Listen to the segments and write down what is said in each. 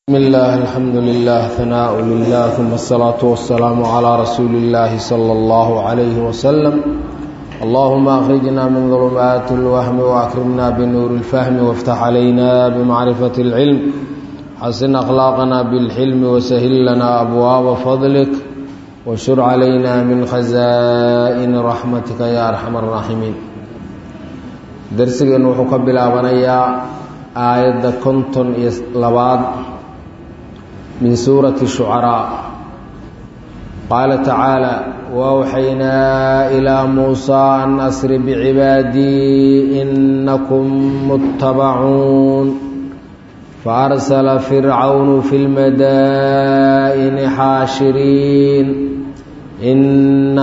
بسم الله الحمد لله ثناء لله ثم الصلاة والسلام على رسول الله صلى الله عليه وسلم اللهم أخرجنا من ظلمات الوهم وأكرمنا بنور الفهم وافتح علينا بمعرفة العلم حسن أخلاقنا بالحلم وسهل لنا أبواب فضلك وشر علينا من خزائن رحمتك يا أرحم الراحمين درسنا وحكب بنيا آية كنتم لباد من سورة الشعراء قال تعالى وأوحينا إلى موسى أن أسر بعبادي إنكم متبعون فأرسل فرعون في المدائن حاشرين إن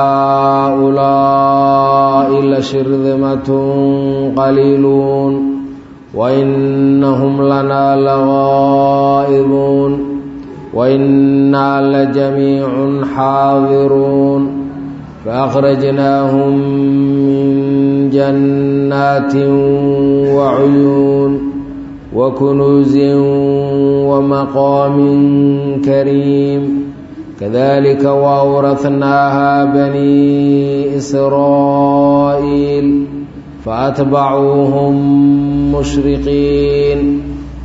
هؤلاء لشرذمة قليلون وإنهم لنا لغائظون وإنا لجميع حاضرون فأخرجناهم من جنات وعيون وكنوز ومقام كريم كذلك وأورثناها بني إسرائيل فأتبعوهم مشرقين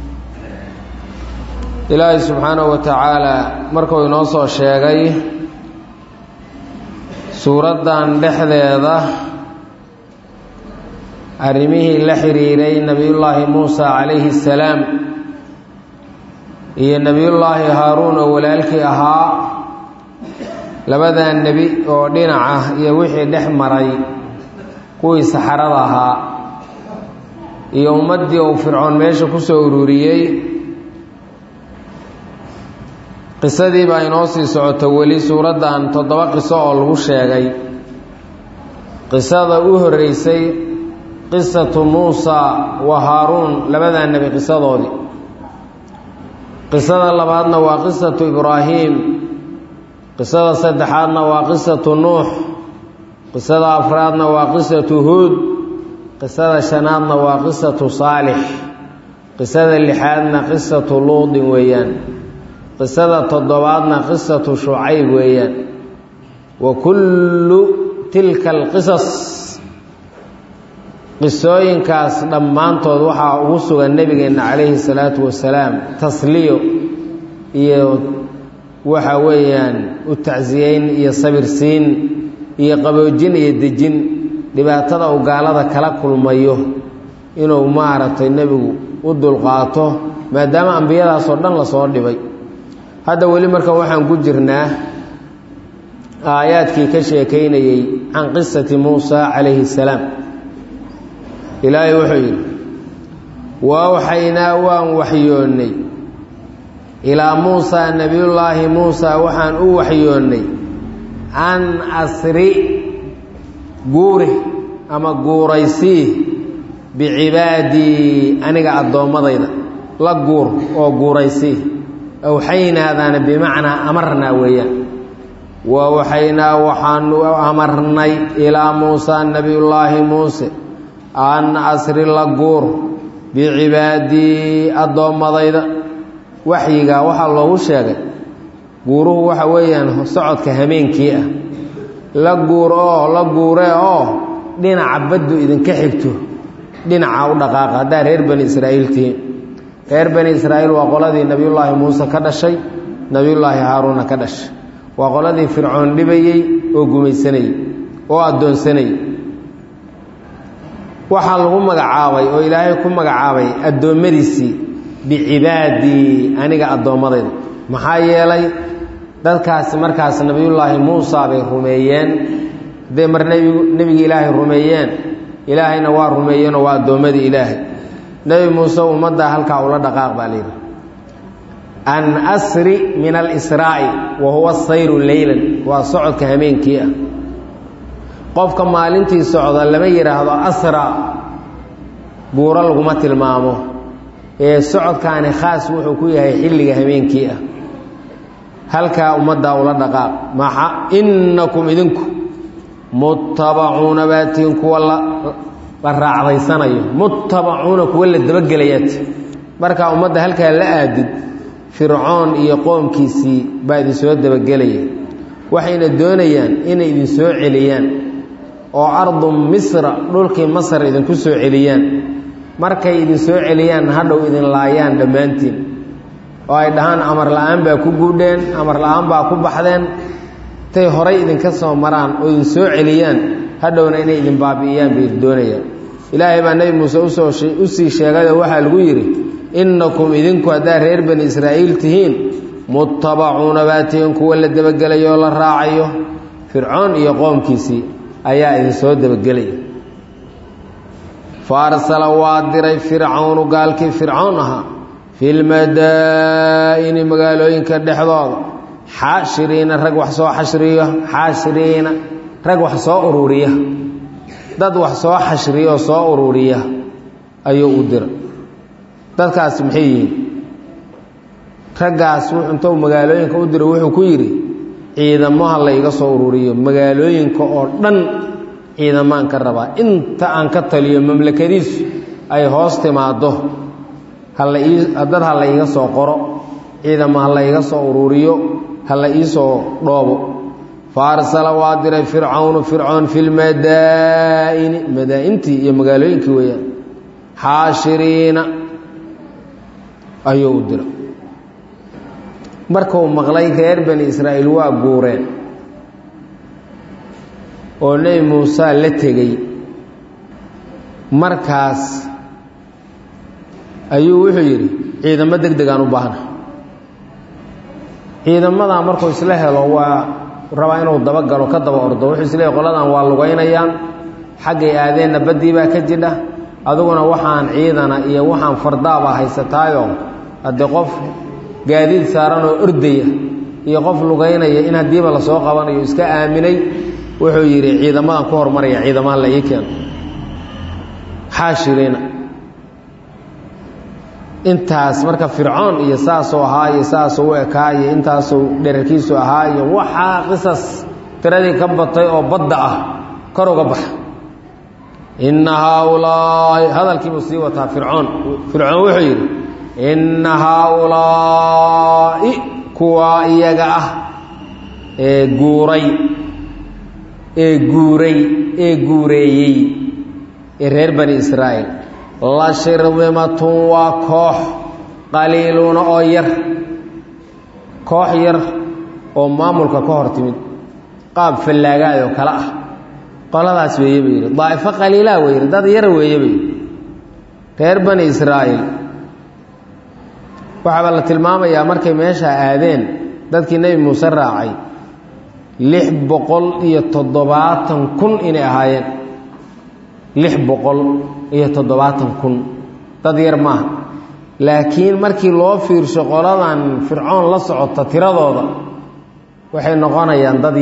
إلهي سبحانه وتعالى مركو ينوصو الشيغي سورة دان لحظة أرميه لحريري نبي الله موسى عليه السلام إيه نبي الله هارون ولالك أها لبدا النبي ودينعه يوحي لحمري kuwii saxarada ahaa iyo ummadii uu fircoon meesha ku soo ururiyay qisadii baa inoo sii socota weli suuradan 7 qiso oo lagu sheegay qisada u horeysay qisatu Muusa wa Haaruun labada nabi qisadoodii qisada labaadna waa qisatu Ibraahim qisada saddexaadna waa qisatu Nuux qisada afraadna waa qisatu Huud qisada shanaadna waa qisatu Saalix qisada lixaadna qisatu Luud weeyaan qisada toddobaadna qisatu Shucayb weeyaan wa kullu tilka alqisas qisooyinkaas dhammaantood waxaa ugu sugan nabigeena calayhi salaatu wasalaam tasliyo iyo waxa weeyaan u tacsiyeyn iyo sabir siin iyo qaboojin iyo dejin dhibaatada uu gaalada kala kulmayo inuu maaragtay nabigu u dulqaato maadaama ambiyadaas oo dhan la soo dhibay hadda weli marka waxaan ku jirnaa aayaadkii ka sheekeynayay can qisati Muusa calayhi salaam ilaahay wuxuu yidhi waxaynaa waan waxyoonnay ilaa Muusa nabiyullaahi Muusa waxaan u waxyoonnay an asri guuri ama guuraysii bicibaadii aniga addoommadayda la guur oo guuraysii awxaynaadana bimacnaa amarnaa weeyaan waxaynaa waxaanu amarnay ilaa Muusa nabiyullaahi muuse an asri la guur bicibaadii addoommadayda waxyigaa waxaa loogu sheegay guuruhu waxa weeyaan socodka hameenkii ah la guure oo dhinaca baddu idinka xigto dhinaca u dhaqaaqa haddaa reer bani Israa'iil tihiin reer bani Israa'iil waa qoladii nabiyullaahi Muuse ka dhashay nabiyullaahi Haaruuna ka dhashay waa qoladii fircoon dhibayey oo gumaysanayey oo addoonsanayey waxaa lagu magacaabay oo ilaahay ku magacaabay addoommadiisii bicibaadii aniga addoommadayda maxaa yeelay dadkaasi markaas nabiyullaahi Muusa bay rumeeyeen dee mar nebiga ilaahay rumeeyeen ilaahayna waa rumeeyeen oo waa addoommadii ilaahay nebi muuse ummadda halkaa ula dhaqaaq baa layidhi an asri min alisraa'i wa huwa sayru leylan waa socodka hameenkii ah qofka maalintii socda lama yidhaahdo asra buuro laguma tilmaamo ee socodkaani khaas wuxuu ku yahay xilliga hameenkii ah halkaa ummaddaa ula dhaqaaq maxa innakum idinku muttabacuuna baatiin kuwa la raacdaysanayo muttabacuuna kuwa la dabagelayaat markaa ummadda halkaa la aadid fircoon iyo qoomkiisii baa idin soo dabagelaya waxayna doonayaan inay idin soo celiyaan oo ardu misra dhulkii masar idinku soo celiyaan markay idin soo celiyaan hadhow idin laayaan dhammaantiin oo ay dhahaan amar la-aan baa ku guudheen amar la-aan baa ku baxdeen tay horay idinka soo maraan oo idin soo celiyaan hadhowna inay idin baabi'iyaan bay doonayaan ilaahay baa nebi muuse u sii sheegayoo waxaa lagu yidhi innakum idinku haddaa reer bani israa'iil tihiin muttabacuuna baa tihiin kuwa la dabagelayo oo la raacayo fircoon iyo qoomkiisii ayaa idin soo dabagelaya faarsala waa diray fircawnu gaalkii fircoon ahaa filmadaa'ini magaalooyinka dhexdooda xaashiriina rag wax soo xashriyo xaashiriina rag wax soo ururiya dad wax soo xashriya oo soo ururiya ayuu u diray dadkaas maxay yihiin raggaas intuu magaalooyinka u diray wuxuu ku yidhi ciidamaha la iga soo ururiyo magaalooyinka oo dhan ciidamaan ka rabaa inta aan ka taliyo mamlakadiisu ay hoos timaado dad ha la iga soo qoro ciidama ha la iga soo ururiyo ha la ii soo dhoobo faarsala waa diray fircawnu fircoon filmadaa'ini madaa'intii iyo magaalooyinkii weeyaan xaashiriina ayuu u diray markuu maqlay reer bani israa'iil waa guureen oo nebi muuse la tegey markaas ayuu wuxuu yidhi ciidamo deg degaan u baahna ciidamadaa markuu isla helo waa rabaa inuu dabagalo ka daba ordo wuxuu isleeyahy qoladan waa lugaynayaan xaggay aadeenna baddii baa ka jidha adiguna waxaan ciidana iyo waxaan fardaabaa haysataayo haddii qof gaadiid saaran oo ordaya iyo qof lugaynaya in haddiiba lasoo qabanayo iska aaminay wuxuu yidhi ciidamadan ku hormaraya ciidamaha la ii keeno xaashiriina intaas marka fircoon iyo saasuu ahaa iyo saasuu u ekaa iyo intaasuu dherarkiisu ahaa iyo waxaa qisas tiradii ka batay oo badda ah kor uga baxa inna haaulaa'i hadalkiibuu sii wataa fircoon wuxuu yidhi inna haaulaa'i kuwaa iyaga ah ee guureeyey ee reer bani israa'iil la shirdimatun waa koox qaliiluuna oo yar koox yar oo maamulka ka hor timid qaab fallaagaad oo kale ah qoladaas weeye bay yidhi daa'ifo qaliilaa wey yidhi dad yar weeye bay yidhi reer bani israa'iil waxaaba la tilmaamayaa markay meesha aadeen dadkii nebi muuse raacay 670,000 inay ahaayeen 670,000 dad yar maaha laakiin markii loo fiirsho qoladan fircoon la socota tiradooda waxay noqonayaan dad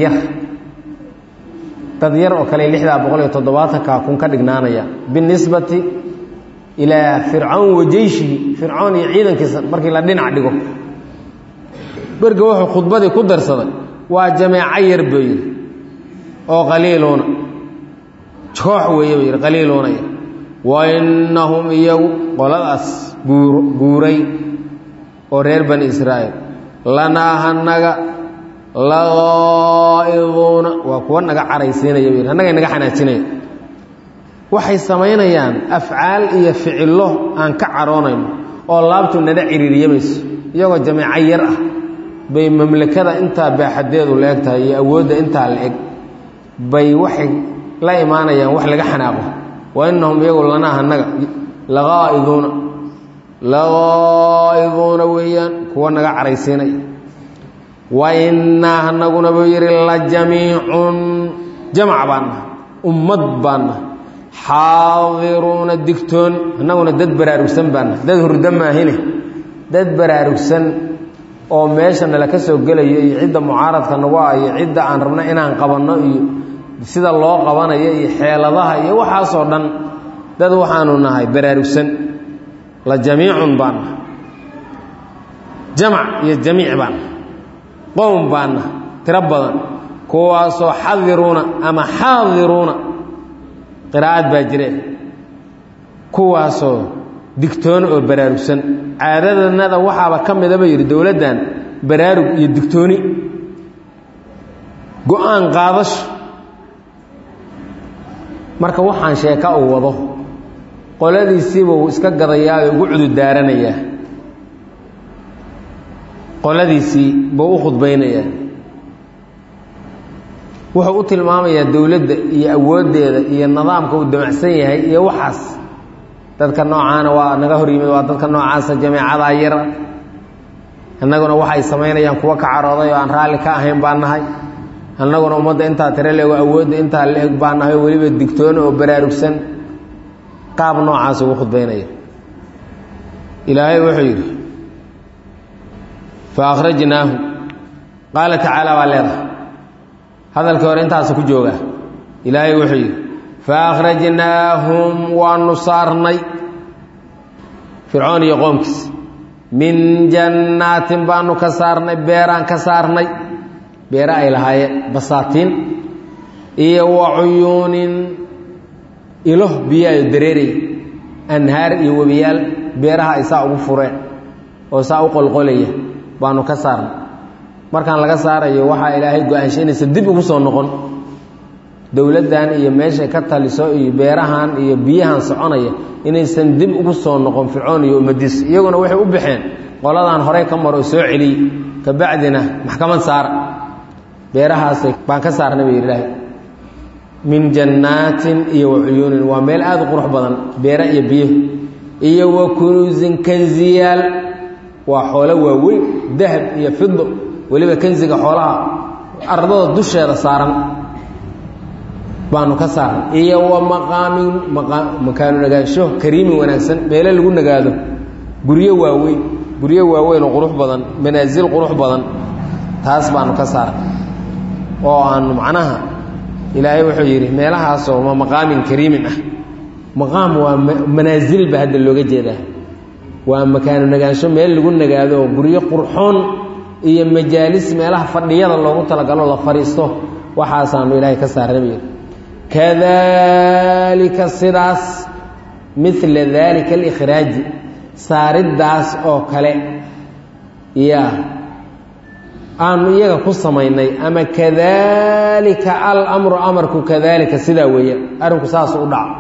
yar oo kale 670,000 ka dhignaanaya binisbati ilaa fircawn wa jeyshihi fircoon iyo ciidankiisa markii la dhinac dhigo berga wuxuu khudbadii ku darsaday waa jameeco yar buu yidhi oo qaliiluuna koox weeye buu yidhi qaliiluuna yar wa innahum iyagu qoladaas guuray oo reer bani israa'iil lanaa hanaga lagaa'iduuna waa kuwa naga caraysiinaya buu yidhi annagay naga xanaajinaya waxay samaynayaan afcaal iyo ficillo aan ka caroonayno oo laabtu nala ciriiriyamayso iyagoo jameeco yar ah bay mamlakada intaa baaxadeedu la eg tahay iyo awoodda intaa la eg bay waxay la imaanayaan wax laga xanaaqo wa innahum iyagu lanaa hanaga lagaa'iduuna weeyaan kuwa naga caraysiinaya wa innaa hanaguna buu yidhi la jamiicun jamac baanna ummad baanna xaadiruuna digtoon annaguna dad baraarugsan baanna dad hurdo maahine dad baraarugsan oo meesha nala ka soo gelayo iyo cidda mucaaradka nagu ah iyo cidda aan rabno inaan qabanno iyo sida loo qabanayo iyo xeeladaha iyo waxaasoo dhan dad waxaanu nahay baraarugsan la jamiicun baanna jamac iyo jamiic baanna qowm baanna tiro badan kuwaasoo xadiruuna ama xaadiruuna qiraa'ad baa jire kuwaasoo digtoon oo baraarugsan caadadanada waxaaba ka midaba yidhi dowladdan baraarug iyo digtooni go-aan qaadasho marka waxaan sheeka uu wado qoladiisiiba uu iska gadayaa oo ugu cududaaranayaa qoladiisii buu u khudbaynayaa wuxuu u tilmaamayaa dowladda iyo awooddeeda iyo nidaamka uu damacsan yahay iyo waxaas dadka noocaana waa naga hor yimid waa dadka noocaasa jameecadaa yara annaguna waxay samaynayaan kuwa ka carooday oo aan raalli ka ahayn baan nahay annaguna ummadda intaa tiro leego awoodda intaa la eg baan nahay oo weliba digtoona oo baraarugsan qaab noocaas ugu khudbaynaya ilaahay wuxuu yidhi fa akhrajnaahu qaala tacaala waa leedahay hadalkii hore intaasu ku jooga ilaahay wuxuu yidhi fa akhrajnaahum waanu saarnay fircoon iyo qoomkiis min jannaatin baanu ka saarnay beeraan ka saarnay beere ay lahaayeen basaatiin iyo wa cuyuunin ilo biyaayo dareeraya anhaar iyo webiyaal beeraha ay saa ugu fureen oo saa u qolqolaya baanu ka saarnay markaan laga saarayo waxaa ilaahay go-aanshaynaysa dib ugu soo noqon dowladdan iyo meeshay ka taliso iyo beerahan iyo biyahan soconaya inaysan dib ugu soo noqon fircoon iyo ummadiis iyaguna waxay u baxeen qoladaan horey ka maro soo celiyey kabacdina maxkamad saara beerahaasay baan ka saarnay bay ilaahay min jannaatin iyo wa cuyuunin waa meel aada u qurux badan beera iyo biyo iyo wa kunuusin kanziyaal waa xoolo waaweyn dahab iyo fido weliba kanziga xoolaha ardada dusheeda saaran baanu ka saarnay iyo wa maqaamin makaanu nagaansho kariimin wanaagsan meelo lagu nagaado guryo waaweyn oo qurux badan manaasil qurux badan taas baanu ka saarnay oo aanu macnaha ilaahay wuxuu yidhi meelahaasoo ma maqaamin kariimin ah maqaam waa manaasil ba hadda looga jeedaa waa makaanu nagaansho meel lagu nagaado oo guryo qurxoon iyo majaalis meelaha fadhiyada loogu talagalo la fadhiisto waxaasaanu ilaahay ka saarnay kadalika sidaas mila dalika alikhraaji saariddaas oo kale yaa aanu iyaga ku samaynay ama kadalika alamru amarku kadalika sidaa weeya arrinku saas u dhaca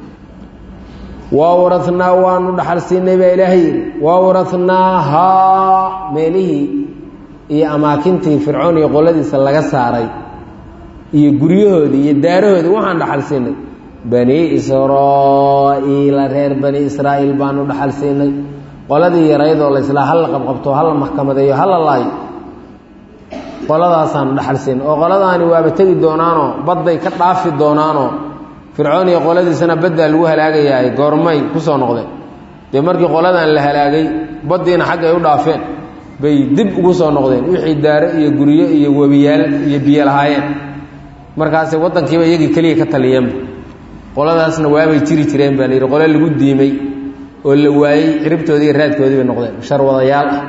wawrathnaa waanu dhaxal siinay baa ilaahay yidhi wawrathnaahaa meelihii iyo amaakintii fircoon iyo qoladiisa laga saaray iyo guryahoodii iyo daarahoodii waxaan dhaxal siinay bani israa'iila reer bani israa'iil baanu dhaxal siinay qoladii yaraydoo la islaa hala qabqabto hala maxkamadeeyo hala laayo qoladaasaanu dhaxal siinay oo qoladaani waaba tegi doonaanoo badday ka dhaafi doonaanoo fircoon iyo qoladiisana baddaa lagu halaagayahay goormay ku soo noqdeen dee markii qoladan la halaagay baddiina xagg ay u dhaafeen bay dib ugu soo noqdeen wixii daaro iyo guryo iyo webiyaal iyo biyo lahaayeen markaasi waddankiiba iyagii keliya ka taliyeenba qoladaasna waabay jiri jireen baa la yidhi qole lagu diimay oo la waayey ciribtoodii iyo raadkoodii bay noqdeen sharwadayaal ah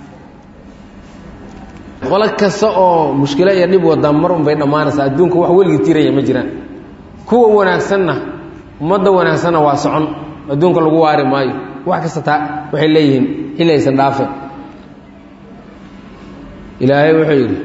qolo kasta oo mushkilo iyo dhib wada mar unbay dhammaanaysaa adduunka wax weligii jiraya ma jiraan kuwa wanaagsanna ummadda wanaagsanna waa socon adduunka lagu waari maayo wax kasta taa waxay leeyihiin xilli aysan dhaafeen ilaahay wuxuu yidhi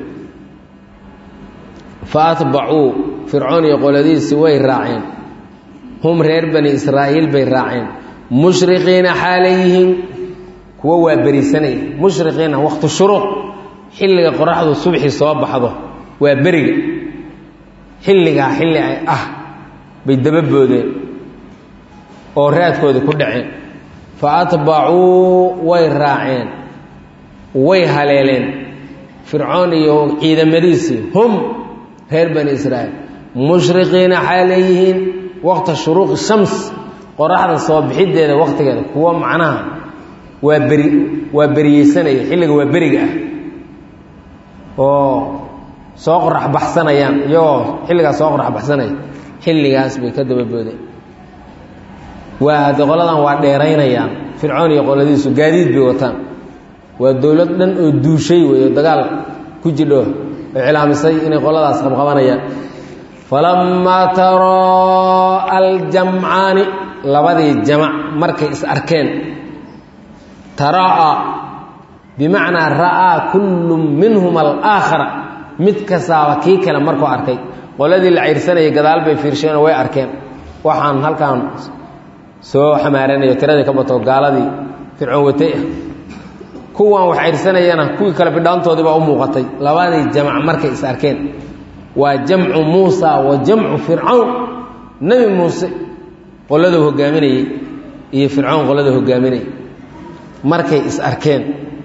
fa atbacuu fircoon iyo qoladiisi way raaceen hum reer bani israa'iil bay raaceen mushriqiina xaalayhim kuwa waa berisanaya mushriqiina waqti shuruuq xilliga qoraxdu subxi soo baxdo waa beriga xilligaa xilli ay ah bay dababoodeen oo raadkoodii ku dhaceen fa atbacuu way raaceen way haleeleen fircoon iyo ciidamadiisii hum reer bani israa'iil mushriqiina xaaleeyihiin waqta shuruuqi shams qoraxda soo bixiddeeda waqtigeeda kuwa macnaha waa beriyeysanaya xilliga waa beriga ah oo soo qorax baxsanayaan iyagoo xilligaas soo qorax baxsanaya xilligaas bay ka dababoodeen waa hadde qoladan waa dheeraynayaan fircoon iyo qoladiisu gaadiid bay wataan waa dowlad dhan oo duushay wey oo dagaal ku jidho oo iclaamisay inay qoladaas qabqabanayaan falammaa taraa aljamcaani labadii jamac markay is arkeen taraa bimacnaa ra'aa kullu minhuma alaakhara mid kastaaba kii kale markuu arkay qoladii la ciirsanayay gadaal bay fiirsheenoo way arkeen waxaan halkaan soo xamaaranayo tiradii ka bato gaaladii fircoon watay ah kuwan wax ciirsanayana kuwii kale bidhaantoodii baa u muuqatay labadii jamac markay is arkeen waa jamcu muusa wa jamcu fircawn nebi muuse qoladuu hogaaminayey iyo fircoon qoladuu hogaaminayay markay is arkeen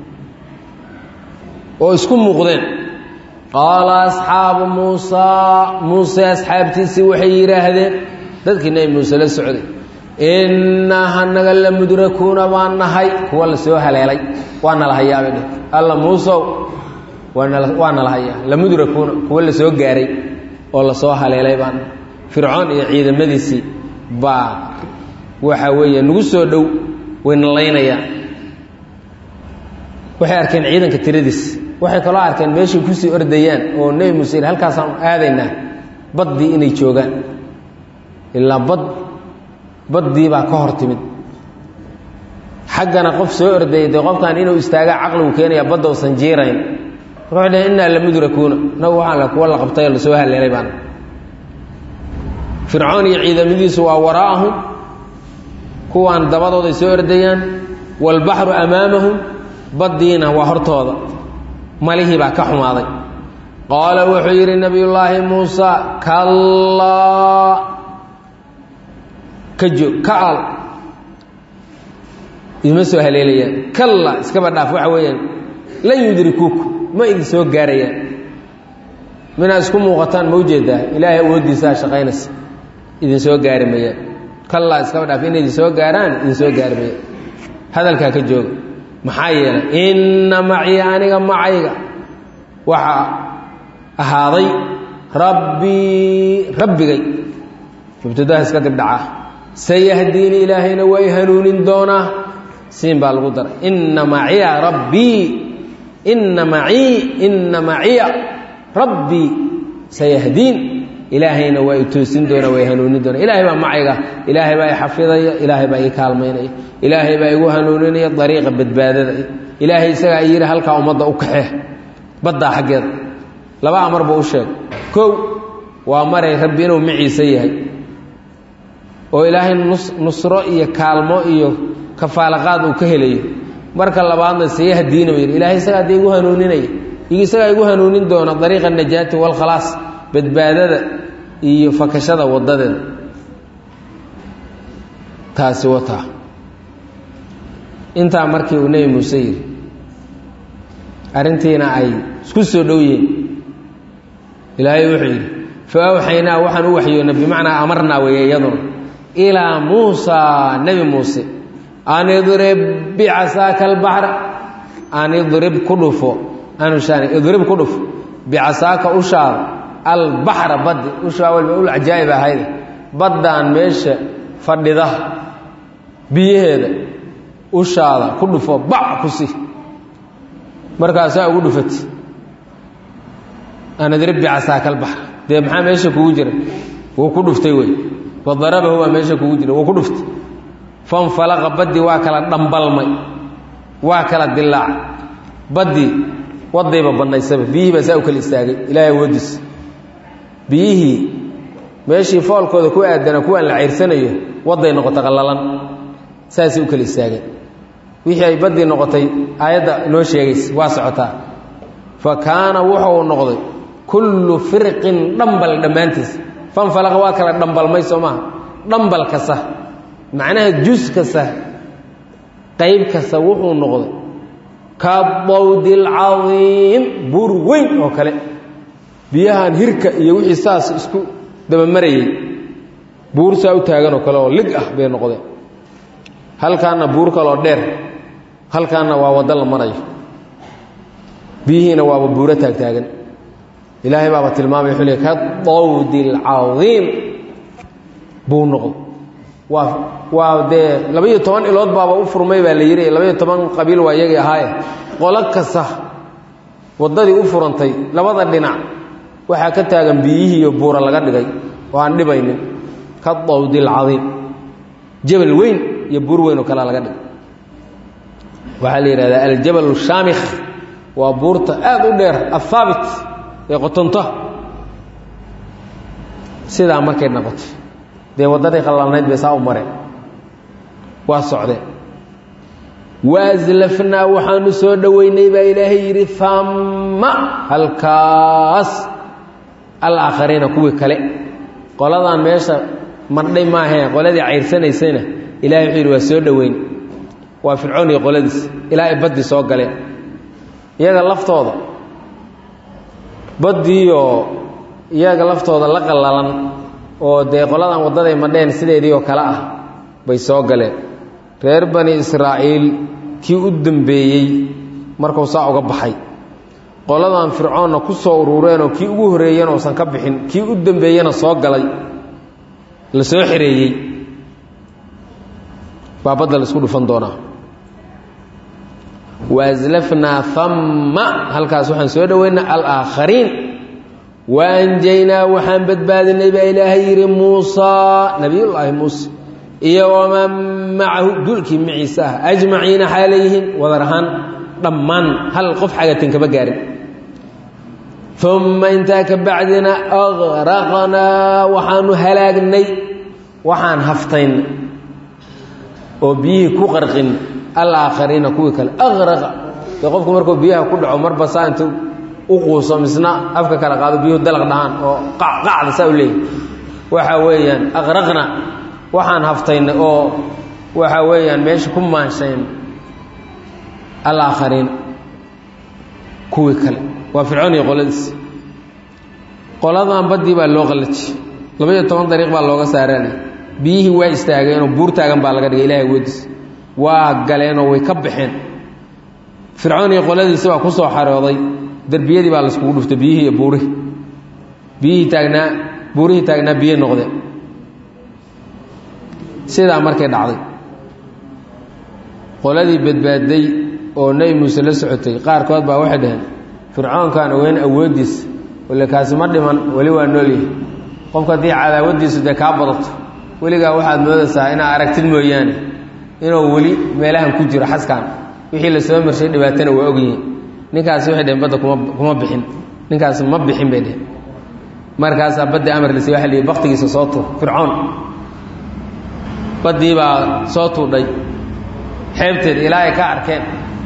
oo isku muuqdeen qaala asxaabu muusaa muuse asxaabtiisii waxay yidhaahdeen dadkii nebi muuse la socday innaa hanaga la mudrakuuna baan nahay kuwa la soo haleelay waa nala hayaabay dheh alla muusow waa nala hayaa la mudrakuuna kuwa la soo gaaray oo la soo haleelay baan fircoon iyo ciidamadiisii baa waxa weeye nagu soo dhow way nalaynayaan waxay arkeen ciidanka tiradiis waxay kaloo arkeen meeshay kusii ordayaan oo nebi muuse yidhi halkaasaan aadaynaa baddii inay joogaan ilaa baddii baa ka hor timid xaggana qof soo ordayay dee qofkan inuu istaagaa caqligu keenaya badda usan jiirayn marka waxay dhaheen innaa la mudrakuuna nagu waxaan la kuwa la qabtay oo la soo haleelay baan fircoon iyo ciidamadiisu waa waraa'ahum kuwaan dabadooday soo ordayaan waalbaxru amaamahum baddiina waa hortooda malihii baa ka xumaaday qaala wuxuu yidhi nabiyullaahi muusa kallaa ka joog ka al idima soo haleelayaan kalla iskaba dhaaf waxa weeyaan lan yudrikuuku ma idin soo gaarayaan minaad isku muuqataan ma ujeedaa ilaahay awooddiisaa shaqaynaysa idin soo gaari mayaan kallaa iskaba dhaaf inay idin soo gaaraan idin soo gaari mayaan hadalkaa ka jooga maxaa yeelay inna maciya aniga macayga waxaa ahaaday rabbigay mubtadaha iska dibdhacaa sayahdiini ilaahayna way hanuunin doonaa siin baa lagu daray inna maciya rabbii inna maciya rabbii sayahdiin ilaahayna waa i toosin doonaa way hanuunin doonaa ilaahay baa macayga ilaahay baa i xafidaya ilaahay baa ii kaalmaynaya ilaahay baa igu hanuuninaya dariiqa badbaadada ilaahay isagaa i yidhi halkaa ummadda u kaxee baddaa xaggeeda laba amar buu u sheegay kow waa maray rabbi inuu maciise yahay oo ilaahay nusro iyo kaalmo iyo kafaalaqaad uu ka helayo marka labaadna sayahdiina buu yidhi ilaahay isagaa dee igu hanuuninaya isagaa igu hanuunin doona dariiqa najaati walkhalaas badbaadada iyo fakashada wadadeeda taasi wataa intaa markii uu nebi muuse yidhi arrintiina ay isku soo dhow yihiin ilaahay wuxuu yidhi fa awxaynaa waxaan u waxyoona bimacnaa amarnaa weeye iyaduna ilaa muusaa nebi muuse an idrib bicasaaka albaxra an idrib ku dhufo idrib ku dhufo bicasaaka ushaada albaxra baddi ushaa walba ul cajaa'ib ahayd baddaan meesha fadhida biyaheeda ushaada ku dhufo bac ku si markaasaa ugu dhufati an idrib bicasaaka albaxra dee maxaa meesha kugu jira wuu ku dhuftay wey wadarabahu baa meesha kugu jira wuu ku dhuftay fanfalaqa baddii waa kala dhambalmay waa kala dilaacay baddii wadayba bannaysaba biyihii baa saa u kala istaagay ilaahay awoodiisa biyihii meeshii foolkooda ku aadana kuwaan la ceyrsanayo waday noqotay qallalan saasay u kala istaageen wixii ay baddii noqotay aayadda noo sheegaysa waa socotaa fa kaana wuxuu noqday kullu firqin dhambal dhammaantiis fanfalaqa waa kala dhambalmay soo maaha dhambal kasta macnaha jus kasta qayb kasta wuxuu noqday kadawdi alcadiim buur weyn oo kale biyahan hirka iyo wixii saas isku dabamarayay buur saa u taagan oo kale oo lig ah bay noqdeen halkaana buur kaloo dheer halkaana waa waddo la marayo biyihiina waaba buuro taagtaagan ilaahay baaba tilmaamay wuxuu leeyahay kadawdi alcadiim buu noqday waa dee 12 ilood baaba u furmay baa la yidhi 12 qabiil waa iyagii ahaaye qolo kasta waddadii u furantay labada dhinac waxaa ka taagan biyihii iyo buura laga dhigay oo aan dhibaynin ka dawdi alcadiim jabal weyn iyo buur weyn oo kale laga dhig waxa la yiraahdaa al-jabal al-shamikh waa buurta aad u dheer athaabit ee qotonto sidaa markay noqotay dee wadadii qallalnayd bay saa u mareen waa socdeen waazlafnaa waxaanu soo dhoweynay baa ilaahay yidhi famma halkaas alaakhariina kuwii kale qoladan meesha mardhay maahee qoladii cayrsanaysayna ilahay wuxuu yidhi waa soo dhoweyn waa fircoon iyo qoladiis ilaa ay baddii soo galeen iyaga laftooda baddiioo iyaga laftooda la qallalan oo dee qoladan waddaday madheen sideedii oo kale ah bay soo galeen reer bani israa'iil kii u dambeeyey markuu saa uga baxay qoladan fircoonna ku soo urureenoo kii ugu horreeyana uusan ka bixin kii u dambeeyena soo galay la soo xereeyey baa badda la isku dhufan doonaa waaslafnaa famma halkaas waxaan soo dhoweynaa alaakhariin waanjaynaa waxaan badbaadinay baa ilaahay yidhi muusaa nabiyullaahi muuse iyo waman macahu dulkii maciise ah ajmaciina xaalayyihiin wadar ahaan dhammaan hal qof xagatin kama gaarin uma intaa ka bacdina aqraqnaa waxaanu halaagnay waxaan haftayn oo biyihii ku qarqin alaakhariina kuwii kale aqraqa dee qofku markuu biyaha ku dhaco marba saa intuu u quuso misna afka kala qaado biyuhu dalaq dhahaan oo qacda saa u leeyahy waxa weeyaan aqraqna waxaan haftaynay oo waxa weeyaan meesha ku maanshayn alaakhariina kuwii kale waa fircoon iyo qoladiis qoladan baddii baa loo qallajiyey 12 dariiq baa looga saarana biyihii waa istaageenoo buur taagan baa laga dhigay ilaahay wadiis waa galeenoo way ka baxeen fircoon iyo qoladiisa baa ku soo xarooday darbiyadii baa la iskugu dhuftay biyihii iyo buurihii taagnaa biyo noqdeen sidaa markay dhacday qoladii badbaaday oo nebi muuse la socotay qaarkood baa waxay dhaheen fircoonkaan ogeyn awooddiisa wale kaasi ma dhiman weli waa noolyahay qofka haddii cadaawadiisu dee kaa badato weligaa waxaad moodaysaa inaad aragtid mooyaane inuu weli meelahan ku jiro xaskaan wixii la soo marshay dhibaatana waa ogyihiin ninkaasi waxay dhaheen badda kuma bixin ninkaasi ma bixin bay dheheen markaasaa badda amar lisay waxa la yidhi baktigiisa soo tuur fircoon baddii baa soo tuudhay xeebteed ilaa ay ka arkeen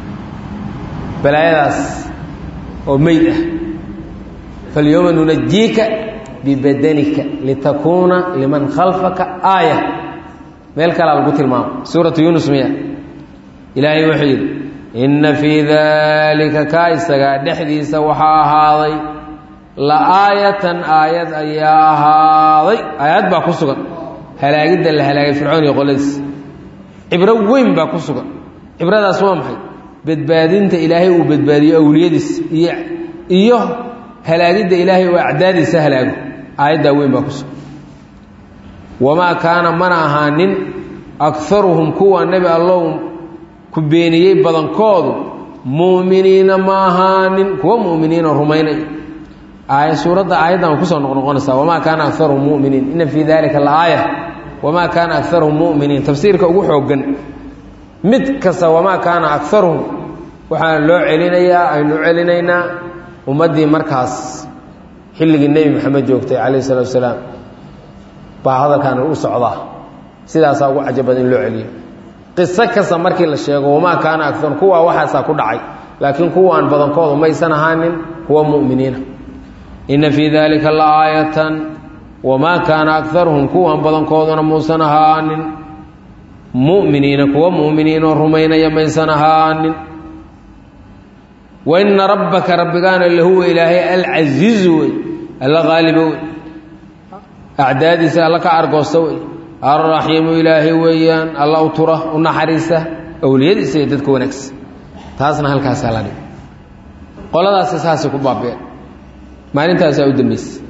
balaayadaas oo meyd ah falyowma nunajiika bibadanika litakuuna liman khalfaka aaya meel kalaa lagu tilmaamo suuratu yuunus miya ilaahay wuxuu yidhi inna fii daalika kaa isagaa dhexdiisa waxaa ahaaday la aayatan aayad ayaa ahaaday aayad baa ku sugan halaagidda la halaagay fircoon iyo qoladiis cibro weyn baa ku sugan cibradaas waa maxay badbaadinta ilaahay uu badbaadiyo awliyadiis iyo halaagidda ilaahay uu acdaadiisa halaago aayaddaa weyn baa ku sugan wamaa kaana mana ahaanin akaruhum kuwa nebi allow ku beeniyey badankoodu mu'miniina ma ahaanin kuwa mu'miniina rumaynaya suuradda aayaddan way kusoo noqnoqonaysaa wamaa kaana akaruhum mu'miniin inna fii dalika la aaya wamaa kaana akaruhum mu'miniin tafsiirka ugu xooggan mid kasta wamaa kaana akaruhum waxaan loo celinayaa aynu celinaynaa ummaddii markaas xilligii nebi maxamed joogtay calayhi salatu wasalaam baa hadalkaana u socdaa sidaasaa ugu cajabad in loo celiyo qiso kasta markii la sheego wamaa kaana akaruhum kuwaa waxaasaa ku dhacay laakiin kuwaan badankoodu maysan ahaanin kuwa mu'miniina inna fii dalika la aayatan wamaa kaana akaruhum kuwan badankooduna muusan ahaanin mu'miniina kuwa mu'miniinoo rumaynaya maysan ahaanin wa inna rabbaka rabbigaana lahuwa ilaahay alcasiizu wey alla qaaliba wey acdaadiisa alla ka argoosta wey alraxiimu ilaahay weeyaan alla u tura u naxariista awliyadiisa iyo dadka wanaagsan taasna halkaasaa la dhig qoladaasi saasay ku baabeen maalintaasaa u dambaysay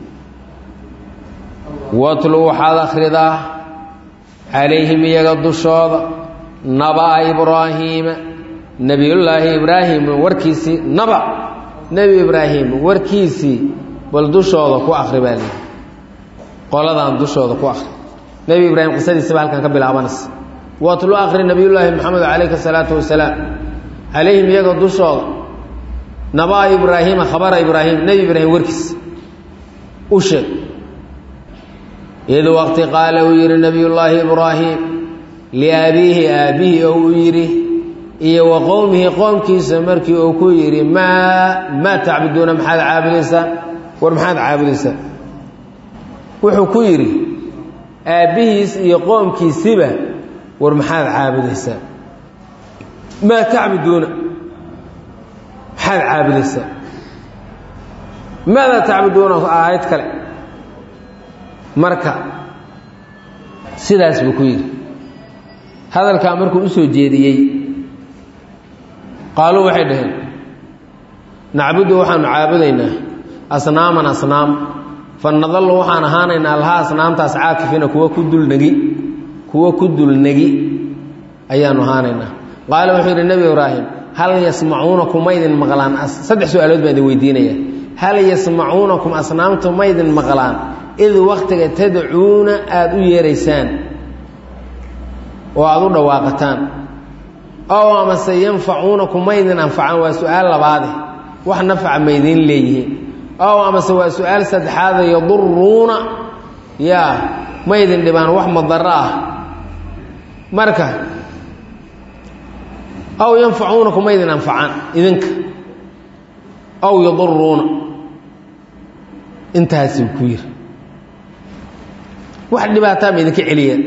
watlu waxaad akhridaa calayhim iyaga dushooda naba'a ibraahiima nebiyullaahi ibraahim warkiisii naba nebi ibraahim warkiisii bal dushooda ku akhri baa lihi qoladan dushooda ku akhri nebi ibraahim qisadiisaba halkan ka bilaabanaysa watlu akhri nabiyullaahi maxamed calayhi salaatu wasalaam calayhim iyaga dushooda nabaa ibraahiima khabara ibraahim nebi ibraahim warkiis u sheeg id waqti qaala uu yidhi nabiyullaahi ibraahim liabiihi aabbihi oo uu yidhi iyo wa qowmihi qoomkiisa markii uu ku yidhi maa tacbuduuna maxaad caabudaysaan war maxaad caabudaysaan wuxuu ku yidhi aabbihiis iyo qoomkiisiba war maxaad caabudaysaan maa tacbuduuna maxaad caabudaysaan maadaa tacbuduuna aayad kale marka sidaas buu ku yidhi hadalkaa markuu u soo jeediyey qaaluu waxay dhaheen nacbudu waxaanu caabudaynaa asnaaman asnaam fa nadallu waxaan ahaanaynaa lahaa asnaamtaas caakifina kuwa ku dulnegi ayaanu ahaanaynaa qaala wuxuu yidhi nebi ibraahim hal yasmacuunakum maydin maqlaan saddex su-aalood baan idin weydiinaya hal yasmacuunakum asnaamtu maydin maqlaan id waktiga tadcuuna aada u yeeraysaan oo aada u dhawaaqataan ow amase yanfacuunakum maydin anfacaan waa su-aal labaade wax nafaca maydiin leeyihiin ow amase waa su-aal saddexaade yaduruuna yaa maydin dhibaan wax madaro ah marka ow yanfacuunakum maydin anfacaan idinka ow yaduruuna intaasuu ku yiri wax dhibaataa ma idinka celiyaan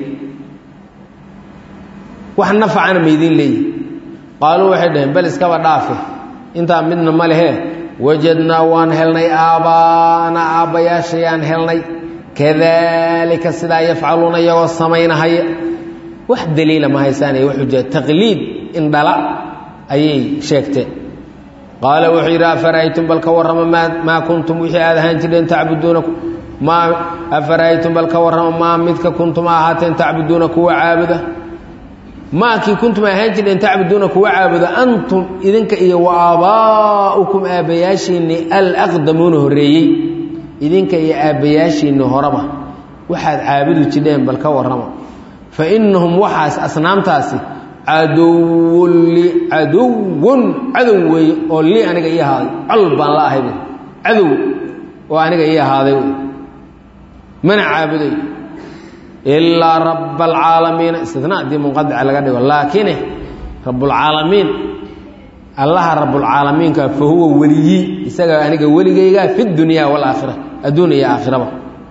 wax nafacana ma idin leeyihin qaaluu waxay dhaheen bal iskaba dhaafe intaa midna ma lehee wajadnaa waan helnay aabbaana aabbayaashayaan helnay kadaalika sidaa yafcaluuna iyagoo samaynahaya wax daliila ma haysaanay wax xuja taqliid indhala ayay sheegteen qaala wuxuu yidhi afara'aytum bal ka warrama maa kuntum wixii aad ahaan jireen tacbuduuna afara'aytum bal ka warrama maa midka kuntum ahaateen tacbuduuna kuwa caabuda maakii kuntum ahaan jireen tacbuduuna kuwa caabuda antum idinka iyo wa aabaa'ukum aabbayaashiinni alaqdamuuna horreeyey idinka iyo aabbayaashiinni horeba waxaad caabudi jidheen bal ka warrama fa innahum waxaas asnaamtaasi caduwun cadow weeye oo lii aniga ii ahaaday col baan la ahay cadow oo aniga ii ahaaday mana caabuday ilaa raba alcaalamiina istinaa haddii munqadica laga dhigo laakine rabbulcaalamiin allaha rabbulcaalamiinka fa huwa weliyii isaga aniga weligayga fi dunyaa walaakhira adduun iyo aakhiraba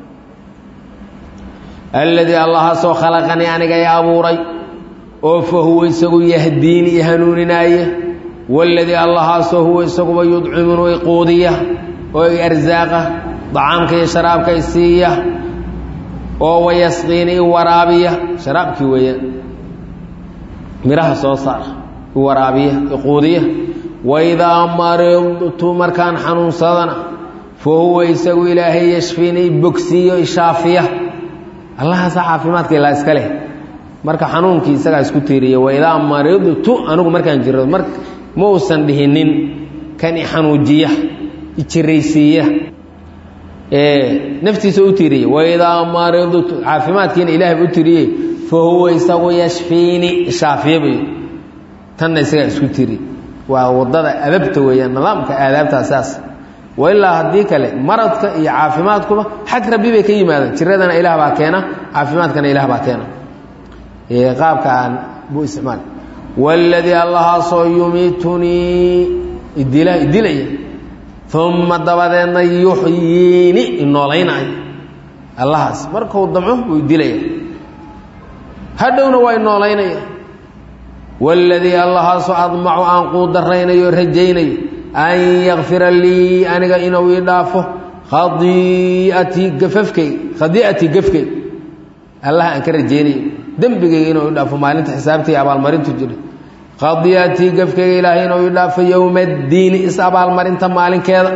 alladii allahaasoo khalaqanii aniga i abuuray oo fa huwa isagu yahdiini i hanuuninaaye waladii allahaasoo huwa isaguba yudcimunu i quudiya oo i arsaaqa dacaamka iyo sharaabka i siiya oo wayasqiini i waraabiya sharaabkii weeyaan midhaha soo saara i waraabiya i quudiya waidaa maridtu markaan xanuunsadana fa huwa isagu ilaahay yashfiini i bogsiiyo i shaafiya allahaasa caafimaadka ilaa iska leh marka xanuunkii isagaa isku tiiriya waidaa maridtu anigu markaan jirado ma uusan dhihinin kan i xanuujiya i jiraysiiya naftiisa u tiiriya waidaa maridtu caafimaadkiina ilaahay u tiriyey fa huwa isagu yashfiini shaafiya bay tanna isagaa isku tiriy waa wadada adabta weeyaan nidaamka aadaabtaa saas wailaa haddii kale maradka iyo caafimaadkuba xag rabbi bay ka yimaadaan jiradana ilaah baa keena caafimaadkana ilaah baa keena qaabka aan buu isticmaal waladii allahaasoo yumiitunii idilaya uma dabadeedna yuxyiini inoolaynaayo allahaas markuu damco buu idilaya hadhowna waa inoolaynaya waladii allahaasoo admacu aan quudaraynayo rajaynayo an yakfira lii aniga inuu ii dhaafo khadii'atii gafkay allah aan ka rajaynayo dembigayga inuu ii dhaafo maalinta xisaabtay abaalmarintu jira khadii'atii gafkayga ilaahay inuu ii dhaafo yowma addiini is abaalmarinta maalinkeeda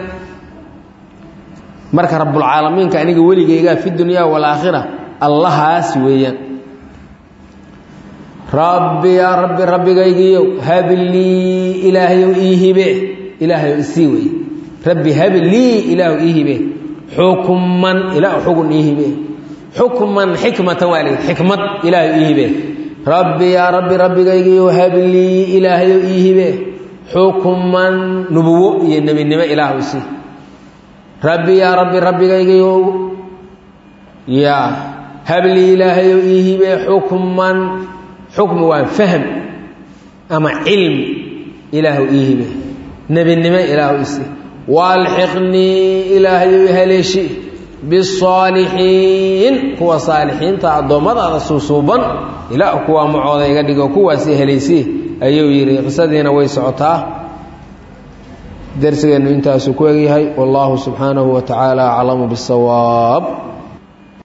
marka rabbulcaalamiinka aniga weligaygaa fi dunyaa walaakhira allahaas weeyaan rabbi yaa rabbi rabbigaygiiyow hablii ilaahayow ii hibe ilaahayow isii weye rabbi hablii ilaahu ii hibe xukman ilaah xugun ii hibe xukman xikmatan waa lii xikmad ilaahay ii hibe rabbi yaa rabbi rabbigaygiiyo hablii ilaahayo ii hibe xukman nubuwo iyo nebinimo ilaahu sii rabbi yaa rabbi rabbigaygiiyo yaa hablii ilaahayo ii hibe xukman xukmi waa fahm ama cilm ilaahu ii hibe nebinimo ilaahu isii waalxiqnii ilaahayo haleeshi bisaalixiin kuwa saalixiinta addoommadaada suusuuban ilaa kuwaa macooda iga dhigo kuwaasi helaysii ayuu yidhi qisadiina way socotaa darsigeennu intaasuu ku egyahay wallaahu subxaanahu wa tacaala aclamu bisawaab